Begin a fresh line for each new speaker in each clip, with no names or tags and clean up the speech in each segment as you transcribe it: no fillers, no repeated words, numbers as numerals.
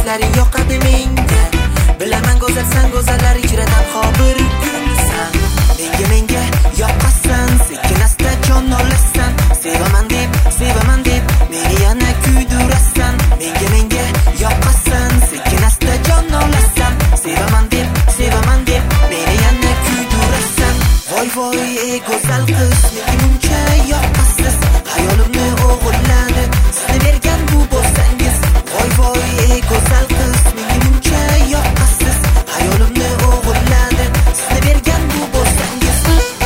so'zlaring yoqadi menga. Bilaman go'zalsan, go'zallar ichra tanho bir kunsan. Menga yoqasan, sekin asta jon olasan. Sevaman deb meni yana kuydurasan. Menga yoqasan, sekin asta jon olasan. Sevaman deb meni yana kuydurasan. Voy ey go'zal qiz, menga muncha yoqasiz. Hayolimni o'g'irladi sizni bergan bu bo'lsangiz. Voy ey go'zal qiz, menga muncha yoqasiz. Hayolimni o'g'irladi sizni bergan bu bo'lsangiz.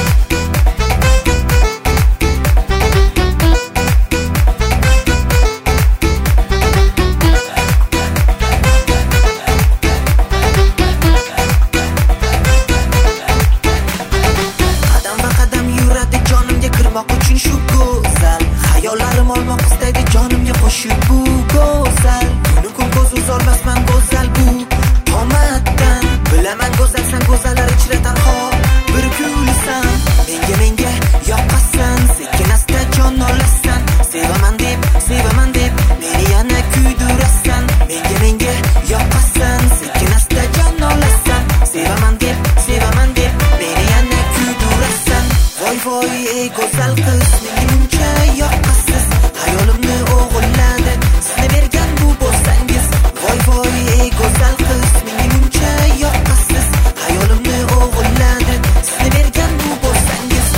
Kirmoq uchun shu go'zal hayollarim olmoq istaydi jonimga qo'shib bu go'zal. Kun ko'z uzolmasman go'zal bu tomatdan. Bilaman go'zalsan, go'zallar ichra tanho bir kulsan. Menga yoqasan, sekin asta jon olasan. Sevaman deb meni yana kuydurasan. Menga yoqasan, sekin asta jon olasan. Sevaman deb meni yana kuydurasan. Voy ey go'zal qiz, menga muncha yoqasiz. Hayolimni o'g'irladi sizni bergan bu bo'lsangiz. Voy ey go'zal qiz, menga muncha yoqasiz. Hayolimni o'g'irladi sizni bergan bu bo'lsangiz.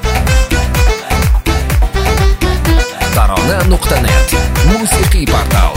Tarona.net musiqiy portal.